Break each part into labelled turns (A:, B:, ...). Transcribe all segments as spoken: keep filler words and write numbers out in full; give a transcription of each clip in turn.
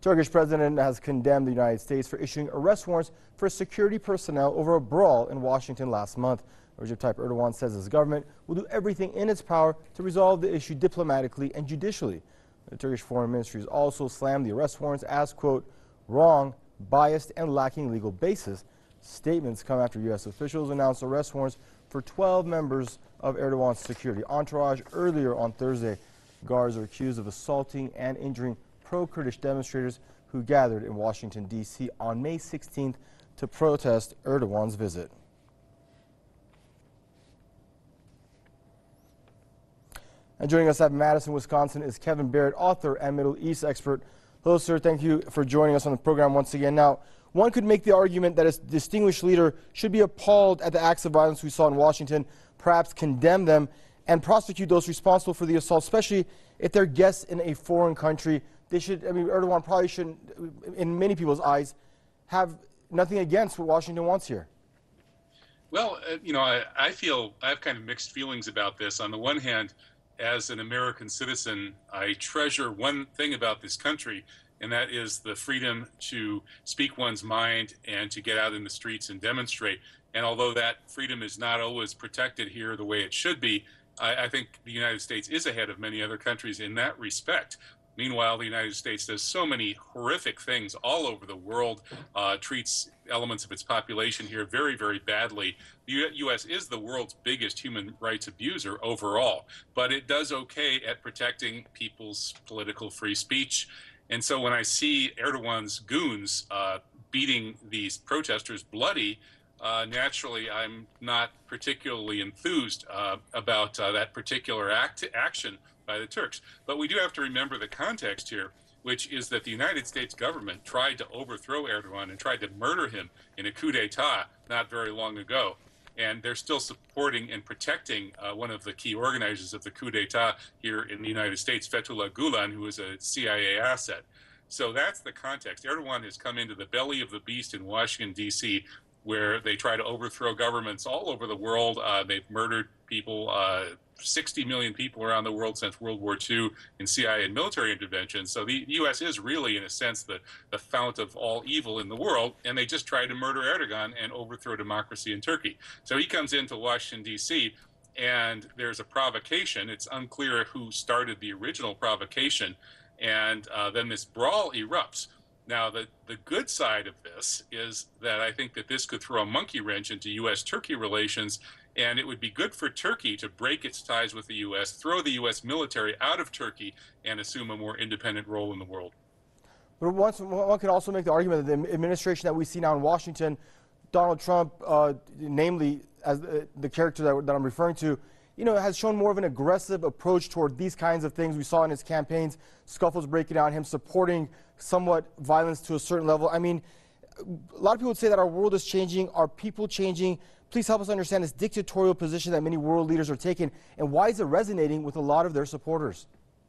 A: Turkish president has condemned the United States for issuing arrest warrants for security personnel over a brawl in Washington last month. Recep Tayyip Erdogan says his government will do everything in its power to resolve the issue diplomatically and judicially. The Turkish Foreign Ministry has also slammed the arrest warrants as, quote, wrong, biased, and lacking legal basis. Statements come after U S officials announced arrest warrants for twelve members of Erdogan's security entourage earlier on Thursday. Guards are accused of assaulting and injuring pro-Kurdish demonstrators who gathered in Washington, D C on May sixteenth to protest Erdogan's visit. And joining us at Madison, Wisconsin is Kevin Barrett, author and Middle East expert. Hello, sir. Thank you for joining us on the program once again. Now, one could make the argument that a distinguished leader should be appalled at the acts of violence we saw in Washington, perhaps condemn them, and prosecute those responsible for the assault, especially if they're guests in a foreign country. They should, I mean, Erdogan probably shouldn't, in many people's eyes, have nothing against what Washington wants here.
B: Well, uh, you know, I, I feel, I have kind of mixed feelings about this. On the one hand, as an American citizen, I treasure one thing about this country, and that is the freedom to speak one's mind and to get out in the streets and demonstrate. And although that freedom is not always protected here the way it should be, I, I think the United States is ahead of many other countries in that respect. Meanwhile, the United States does so many horrific things all over the world, uh, treats elements of its population here very, very badly. The U S is the world's biggest human rights abuser overall, but it does okay at protecting people's political free speech. And so when I see Erdogan's goons uh, beating these protesters bloody, uh, naturally I'm not particularly enthused uh, about uh, that particular act action by the Turks. But we do have to remember the context here, which is that the United States government tried to overthrow Erdogan and tried to murder him in a coup d'etat not very long ago. And they're still supporting and protecting uh, one of the key organizers of the coup d'etat here in the United States, Fethullah Gulen, who is a C I A asset. So that's the context. Erdogan has come into the belly of the beast in Washington, D C, where they try to overthrow governments all over the world. Uh, they've murdered people, uh, sixty million people around the world since World War Two in C I A and military interventions. So the U S is really, in a sense, the, the fount of all evil in the world, and they just tried to murder Erdogan and overthrow democracy in Turkey. So he comes into Washington, D C, and there's a provocation. It's unclear who started the original provocation, and uh, then this brawl erupts. Now, the, the good side of this is that I think that this could throw a monkey wrench into U S Turkey relations, and it would be good for Turkey to break its ties with the U S, throw the U S military out of Turkey, and assume a more independent role in the world.
A: But once, one could also make the argument that the administration that we see now in Washington, Donald Trump, uh, namely as the, the character that, that I'm referring to, you know, has shown more of an aggressive approach toward these kinds of things. We saw in his campaigns, scuffles breaking out, him supporting somewhat violence to a certain level. I mean, a lot of people would say that our world is changing, our people changing. Please help us understand this dictatorial position that many world leaders are taking, and why is it resonating with a lot of their supporters?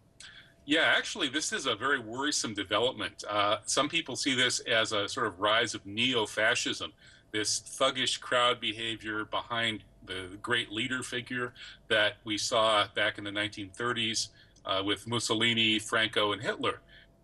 B: Yeah, actually, this is a very worrisome development. Uh, some people see this as a sort of rise of neo-fascism, this thuggish crowd behavior behind the great leader figure that we saw back in the nineteen thirties uh, with Mussolini, Franco, and Hitler.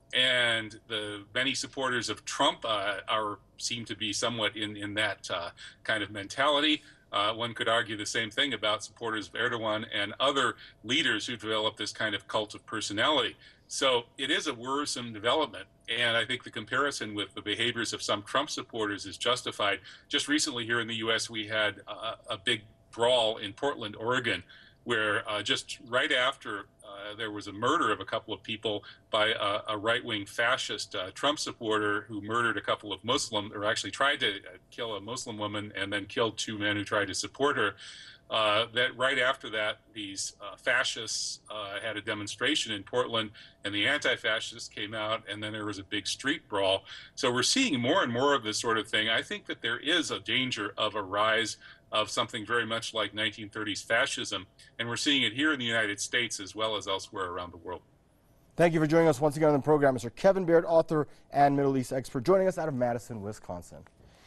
B: And the many supporters of Trump uh, are seem to be somewhat in, in that uh, kind of mentality. Uh, one could argue the same thing about supporters of Erdogan and other leaders who develop this kind of cult of personality. So it is a worrisome development, and I think the comparison with the behaviors of some Trump supporters is justified. Just recently here in the U S, we had uh, a big brawl in Portland, Oregon, where uh, just right after uh, there was a murder of a couple of people by a, a right-wing fascist uh, Trump supporter who murdered a couple of Muslim, or actually tried to kill a Muslim woman and then killed two men who tried to support her. Uh, that right after that, these uh, fascists uh, had a demonstration in Portland, and the anti-fascists came out, and then there was a big street brawl. So we're seeing more and more of this sort of thing. I think that there is a danger of a rise of something very much like nineteen thirties fascism, and we're seeing it here in the United States as well as elsewhere around the world.
A: Thank you for joining us once again on the program, Mister Kevin Barrett, author and Middle East expert, joining us out of Madison, Wisconsin.